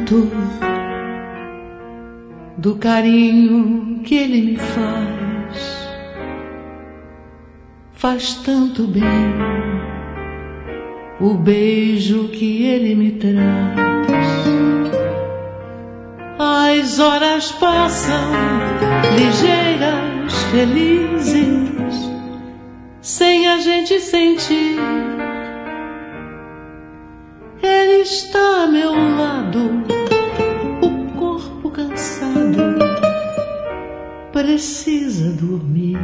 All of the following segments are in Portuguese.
tanto do carinho que ele me faz tanto bem o beijo que ele me traz. As horas passam ligeiras, felizes, sem a gente sentir. Ele está a meu lado, o corpo cansado precisa dormir.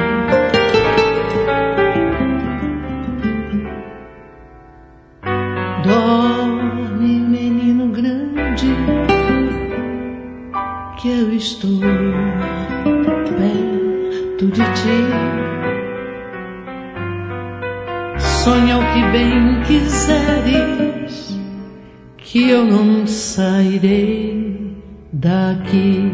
Dorme, menino grande, que eu estou perto de ti. Sonha o que bem quiseres, que eu não sairei daqui.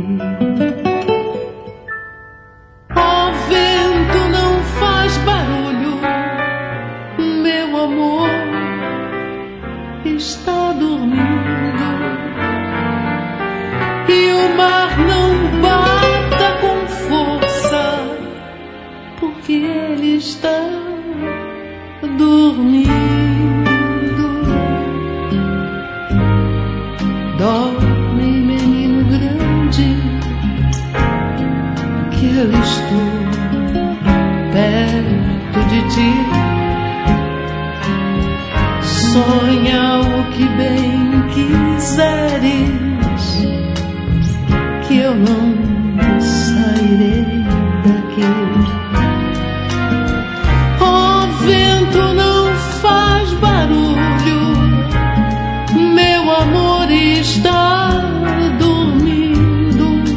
O vento não faz barulho, meu amor está dormindo. E o mar não bata com força, porque ele está dormindo. Dorme, menino grande, que eu estou perto de ti. Sonha o que bem quiseres, que eu não sairei daqui. O vento não faz barulho, meu amor está dormindo.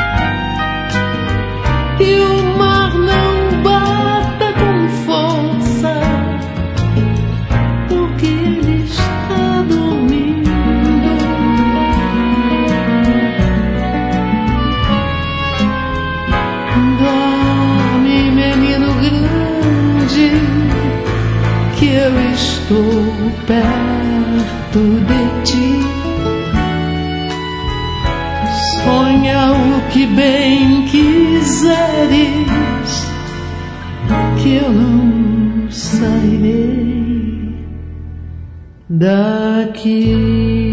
E o mar não bata com força, porque ele está dormindo. Dorme, menino grande, que eu estou perto de ti. Sonha o que bem quiseres, que eu não sairei daqui.